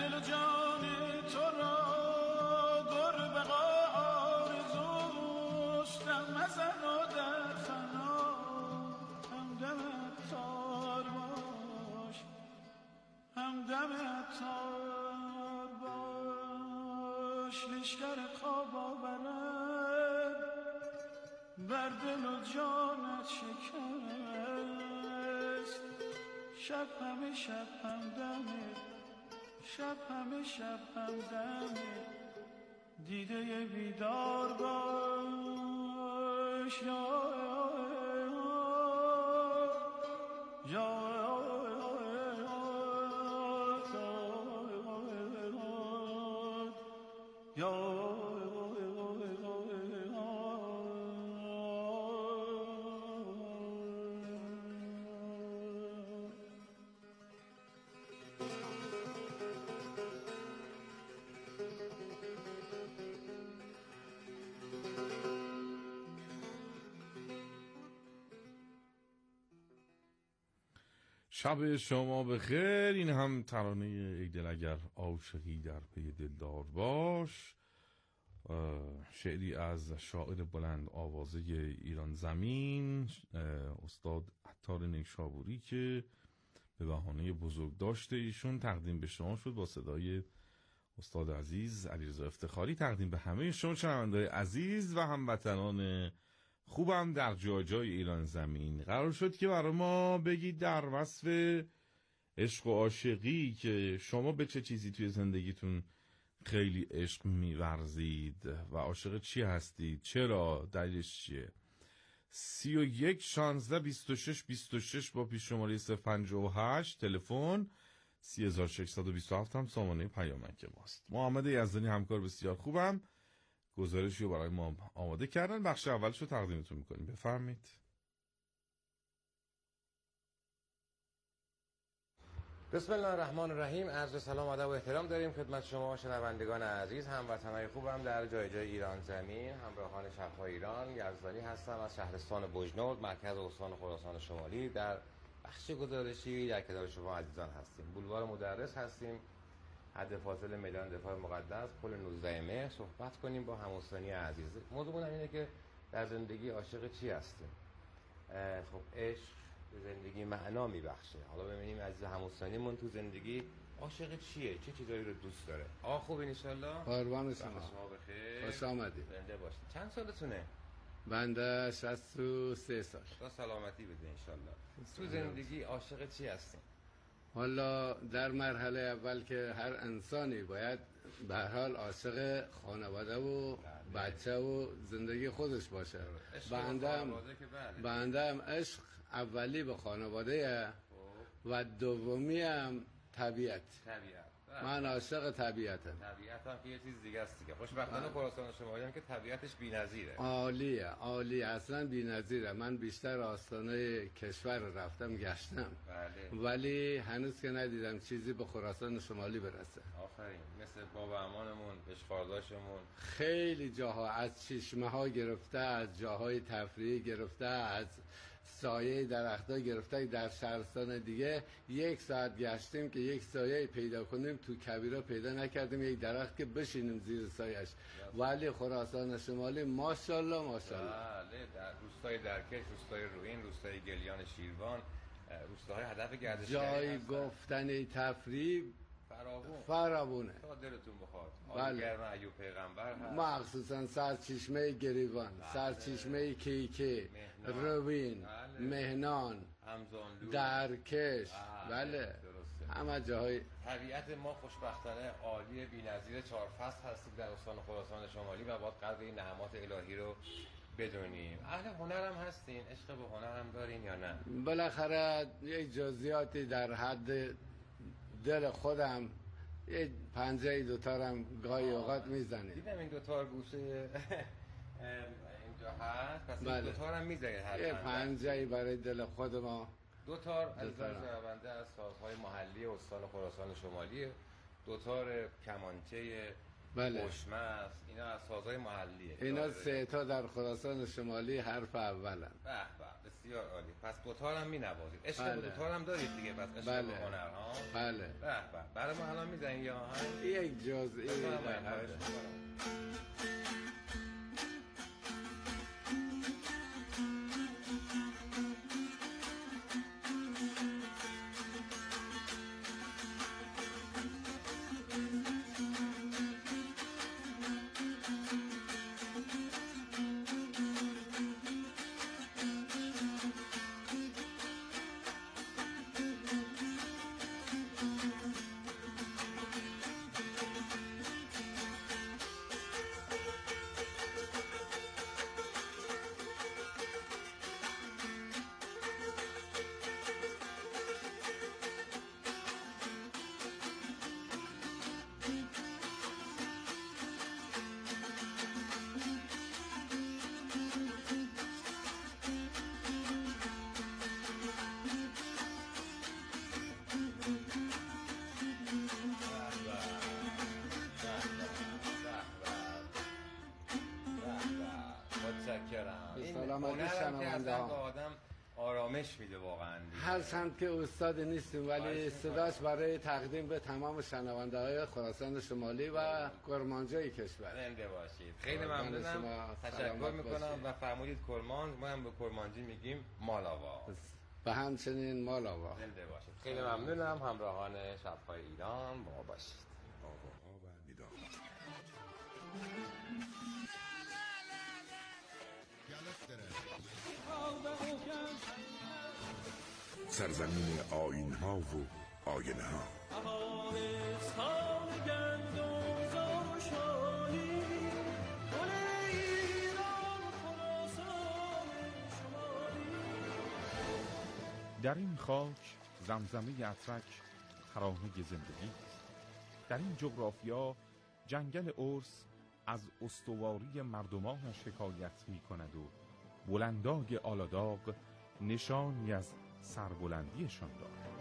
دل و جان تو را در بقا آرزوست دم مزن و در فنا همدم عطار باش همدم عطار باش لشکر خواب آورد بر دل و جانت شکست شب همه شب همدمه شب همه شب همدمه دیده بیدار باش یا یا یا شب شما بخیر. این هم ترانه ای دل اگر عاشقی در پی دلدار باش، شعری از شاعر بلند آوازه ایران زمین استاد عطار نیشابوری که به بهانه بزرگ داشته ایشون تقدیم به شما شد با صدای استاد عزیز علیرضا افتخاری. تقدیم به همه شما شنونده‌های عزیز و هموطنان خوبم در جای جای ایران زمین. قرار شد که برای ما بگید در وصف عشق و عاشقی که شما به چه چیزی توی زندگیتون خیلی عشق می‌ورزید و عاشق چی هستید، چرا، دلیلش چیه؟ سی و یک شانزده بیست و شش بیست و شش با پیش شماره صفر پنجاه و هشت، تلفن سی هزار و ششصد و بیست و هفت هم سامانه پیامک ماست. محمد یزدانی همکار بسیار خوبم گزارشی رو برای ما آماده کردن. بخش اولش رو تقدیمتون میکنیم، بفرمایید. بسم الله الرحمن الرحیم. عرض سلام و ادب و احترام داریم خدمت شما شنوندگان عزیز، هموطنان خوبم در جای جای ایران زمین، همراهان شب‌های ایران. یزدانی هستم از شهرستان بوجنورد، مرکز استان خراسان شمالی. در بخش گزارشی در کنار شما عزیزان هستیم. بولوار مدرس هستیم، حد فاصله میدان دفاع مقدس، پل نوزده مهر. صحبت کنیم با هموطنی عزیز. موضوعمون اینه که در زندگی عاشق چی هستیم. خب عشق زندگی معنا میبخشه. حالا ببینیم عزیز هموطنیمون تو زندگی عاشق چیه، چه چیزایی رو دوست داره. آ خوبین ان شاء الله. قربان شما. شما بخیر. خوش آمدید. زنده باشید. چند سالتونه؟ بنده شصت و سه سال. خدا سلامتی بده ان شاء الله. تو زندگی عاشق چی هستین؟ حالا در مرحله اول که هر انسانی باید به هر حال عاشق خانواده و بچه و زندگی خودش باشه. بنده هم بنده هم عشق اولی به خانواده و دومی هم طبیعت. طبیعت. من عاشق طبیعتم. طبیعت هم که یه چیز دیگه است دیگه. خوشبختانه خراسان شمالی هم که طبیعتش بی‌نظیره. عالیه، عالیه، اصلا بی‌نظیره. من بیشتر آستانه کشور رفتم گشتم. بله. ولی هنوز که ندیدم چیزی به خراسان شمالی برسه. آفرین. مثل باب امانمون، اشخارداشمون. خیلی جاها از چشمه ها گرفته، از جاهای تفریحی گرفته، از سایه درخت‌ها گرفته. در شهرستان دیگه یک ساعت گشتیم که یک سایه پیدا کنیم تو کویرا پیدا نکردیم، یک درخت که بشینیم زیر سایش. ولی خراسان شمالی ماشاءالله ماشاءالله. بله، در روستای درکش، روستای روئین، روستای گلیان شیروان، روستاهای هدف گردشگری جای گفتنی تفریح فراوون فراوونه. تا دلتون بخواد. بله. گرم ایوب پیغمبر هست. مخصوصا سرچشمه گریوان، بله. سرچشمه کیکی، روین، بله. مهنان، همزانلو، درکش، بله, بله. همه جاهای طبیعت ما خوشبختانه عالی بی‌نظیر. چهار فصل هستیم در استان خراسان شمالی و باید قدر این نعمات الهی رو بدونیم. اهل هنر هم هستین؟ عشق به هنر هم دارین یا نه؟ بالاخره یک جزئیاتی در حد دل خودم، یه پنجه دوتا هم گاهی اوقات میزنید. دیدم این دوتا گوشه اینجا هست، پس بله. این دوتا هم میزنید هر یه پنجه برای دل خود ما. دوتار از شنونده از سازهای محلی استان خراسان شمالی، دوتار کمانچه، بله. خوشمست، اینا از سازهای محلیه. اینا سه تا در خراسان شمالی حرف اولن. به به بسیار عالی. پس دوتار هم می‌نوازید. عشق بله. دوتار هم دارید دیگه، پس عشق بله. به هنر ها. بله. به به. برای ما الان می‌زنید یا آهنگ؟ یک جزئی بفرمایید. آدم آرامش میده واقعا. هر چند که استاد نیستیم ولی صداش برای تقدیم به تمام شنونده های خراسان شمالی و کرمانجای کشور. زنده باشید. خیلی ممنونم. تشکر میکنم و فرمودید کرمانج، ما هم به کرمانجی میگیم مالاوا. و همچنین مالاوا. زنده باشید. خیلی ممنونم. همراهان شب‌های ایران با ما باشید. سرزمین آیین‌ها و آینه‌ها. در این خاک زمزمه اترک ترانه زندگی است. در این جغرافیا جنگل ارس از استواری مردمانش حکایت می کند و بلنداگ آلاداغ نشانی از سربلندیشان دارد.